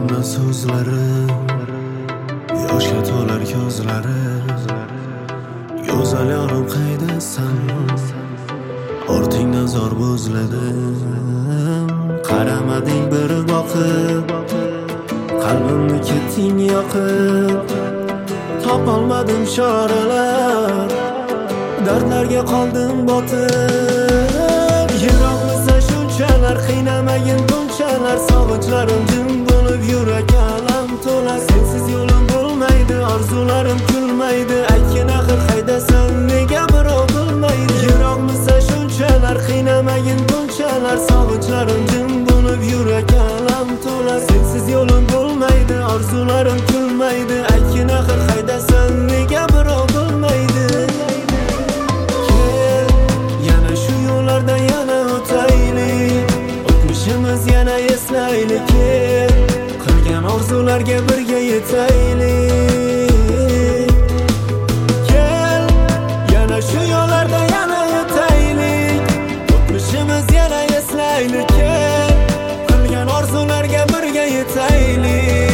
Hamma so'zlari yoshga to'lar ko'zlari. Go'zal yorim qaydasan? Ortingdan zor bo'zladim. Qaramading bir boqib, qalbimni ketding yoqib. Topolmadim choralar, dardlarga qoldim botib. Yiroqmisan shunchalar, qiynamagin bunchalar. Sog'inchlarim jim bo'lib, yurak alam to'lar. Sensiz yo'lim bo'lmaydi, orzularim kulmaydi. Aytgin axir qaydasan, nega birov bilmaydi. Yiroqmisan shunchalar, qiynamagin bunchalar. Sog'inchlarim jim bo'lib, yurak alam to'lar. Sensiz yo'lim bo'lmaydi, orzularim kulmaydi. Aytgin axir qaydasan, nega birov bilmaydi. Kel, yana shu yo'llardan yana o'taylik. O'tmishimiz yana eslaylik. Kel, qilgan orzularga birga yetaylik. Kel, yana shu yo'llardan yana o'taylik. O'tmishimiz yana eslaylik. Kel, qilgan orzularga birga yetaylik.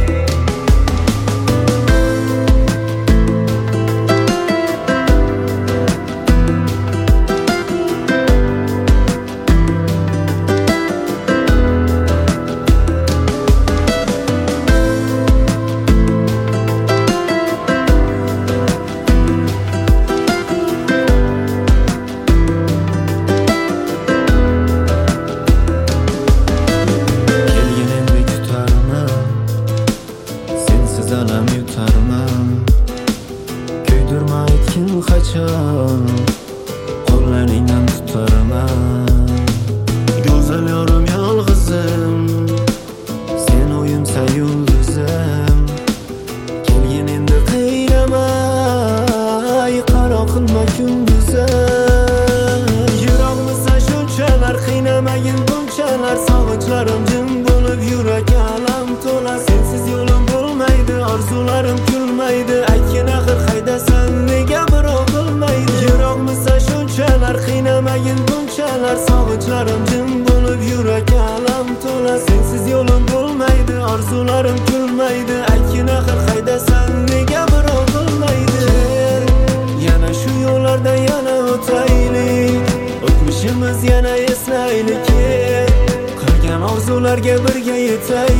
Alam yutarman, kuydirma aytgin qachon, qo'llaringdan tutarman. Go'zal yorim yolg'izim, sen o'yimsa yulduzim. Kelgin endi qiynamay, qaro qilma kunduzim. Yiroqmisan shunchalar, qiynamagin bunchalar. Sog'inchlarim jim bo'lib, yurak alam to'lar. Sensiz yo'lim bo'lmaydi, orzularim kulmaydi. Aytgin axir qaydasan, nega birov bilmaydi. Yiroqmisan shunchalar, qiynamagin bunchalar. Sog'inchlarim jim bo'lib, yurak alam to'lar. Sensiz yo'lim bo'lmaydi, orzularim kulmaydi. Aytgin axir qaydasan, nega birov bilmaydi. Yana shu yo'llardan yana o'taylik. O'tmishimiz yana eslaylik. Qilgan orzularga birga yetaylik.